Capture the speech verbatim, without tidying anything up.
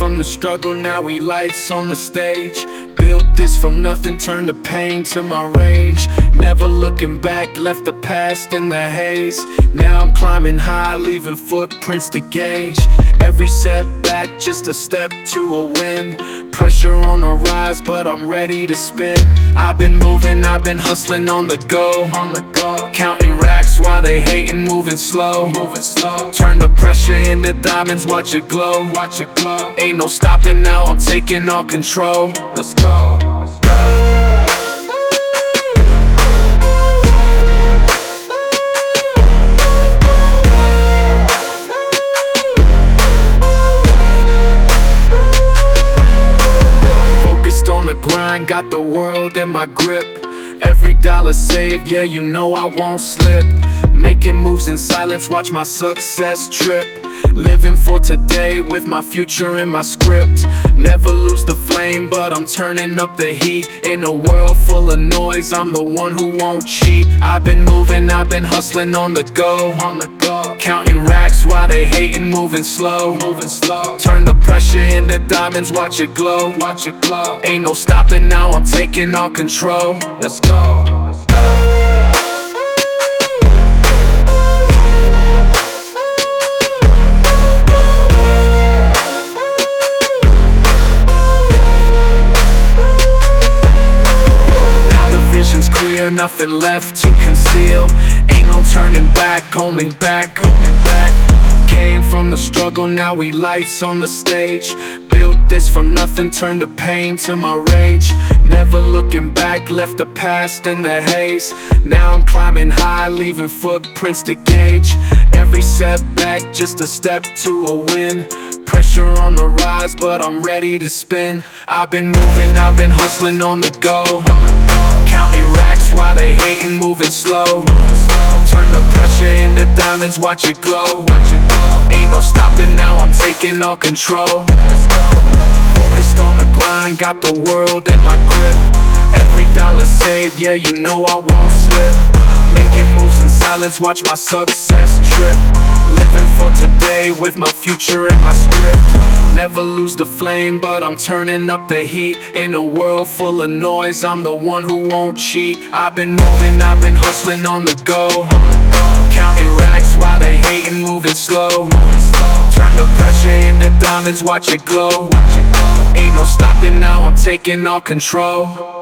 from the struggle, now we lights on the stage. Built this from nothing, turned the pain to my rage. Never looking back, left the past in the haze. Now I'm climbing high, leaving footprints to gauge. Every setback, just a step to a win. Pressure on the rise, but I'm ready to spin. I've been moving, I've been hustling on the go, on the go. Counting racks while they hating, moving slow, moving slow. Turn the pressure into diamonds, watch it glow, watch it glow. Ain't no stopping now, I'm taking all control. Let's go. Let's go. Grind, got the world in my grip. Every dollar saved, yeah, you know I won't slip. Making moves in silence, watch my success trip. Living for today with my future in my script. Never lose the flame, but I'm turning up the heat. In a world full of noise, I'm the one who won't cheat. I've been moving, I've been hustling on the go, on the go. Counting racks while they hating, moving slow, moving slow. Turn the pressure into diamonds, watch it glow, watch it glow. Ain't no stopping now, I'm taking all control. Let's go. Let's go. Nothing left to conceal. Ain't no turning back, only back, only back. Came from the struggle, now we lights on the stage. Built this from nothing, turned the pain to my rage. Never looking back, left the past in the haze. Now I'm climbing high, leaving footprints to gauge. Every setback, just a step to a win. Pressure on the rise, but I'm ready to spin. I've been moving, I've been hustling on the go. Counting racks while they hating, moving slow. Turn the pressure into diamonds, watch it glow. Ain't no stopping now, I'm taking all control. Focused on the grind, got the world in my grip. Every dollar saved, yeah, you know I won't slip. Making moves in silence, watch my success trip. Living for today with my future in my script. Never lose the flame, but I'm turning up the heat. In a world full of noise, I'm the one who won't cheat. I've been moving, I've been hustling on the go. Counting racks while they hating, moving slow. Turn the pressure into diamonds, watch it glow. Ain't no stopping now, I'm taking all control.